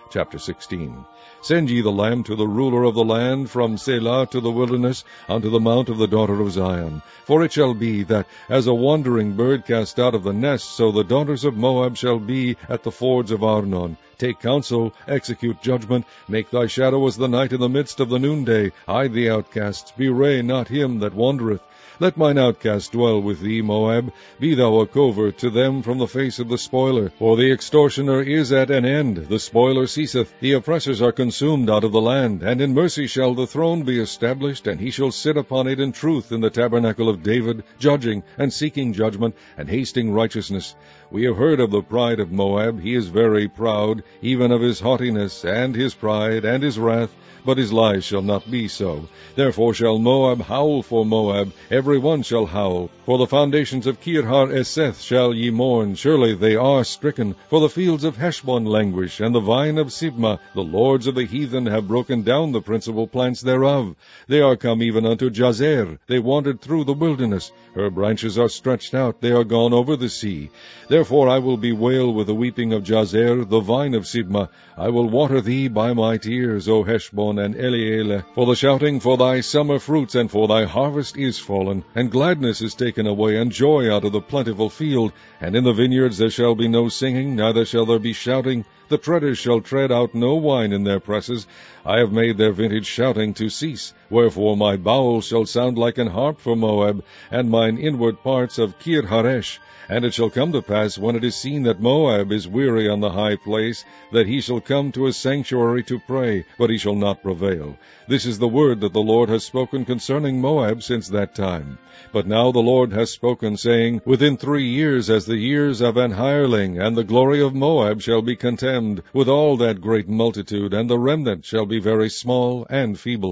Chapter 16. Send ye the lamb to the ruler of the land, from Selah to the wilderness, unto the mount of the daughter of Zion. For it shall be, that as a wandering bird cast out of the nest, so the daughters of Moab shall be at the fords of Arnon. Take counsel, execute judgment, make thy shadow as the night in the midst of the noonday. Hide the outcasts, bewray not him that wandereth. Let mine outcast dwell with thee, Moab. Be thou a covert to them from the face of the spoiler. For the extortioner is at an end, the spoiler ceaseth, the oppressors are consumed out of the land. And in mercy shall the throne be established, and he shall sit upon it in truth in the tabernacle of David, judging, and seeking judgment, and hasting righteousness. We have heard of the pride of Moab. He is very proud, even of his haughtiness, and his pride, and his wrath. But his lies shall not be so. Therefore shall Moab howl for Moab, every one shall howl. For the foundations of Kir-har-eseth shall ye mourn, surely they are stricken. For the fields of Heshbon languish, and the vine of Sibmah. The lords of the heathen have broken down the principal plants thereof. They are come even unto Jazer, they wandered through the wilderness. Her branches are stretched out, they are gone over the sea. Therefore I will bewail with the weeping of Jazer, the vine of Sibmah. I will water thee by my tears, O Heshbon and Elealeh. For the shouting for thy summer fruits and for thy harvest is fallen, and gladness is taken away, and joy out of the plentiful field. And in the vineyards there shall be no singing, neither shall there be shouting. The treaders shall tread out no wine in their presses. I have made their vintage shouting to cease. Wherefore my bowels shall sound like an harp for Moab, and mine inward parts of Kir-haresh. And it shall come to pass, when it is seen that Moab is weary on the high place, that he shall come to his sanctuary to pray, but he shall not prevail. This is the word that the Lord has spoken concerning Moab since that time. But now the Lord has spoken, saying, Within 3 years, as the years of an hireling, and the glory of Moab shall be contemned, with all that great multitude, and the remnant shall be very small and feeble.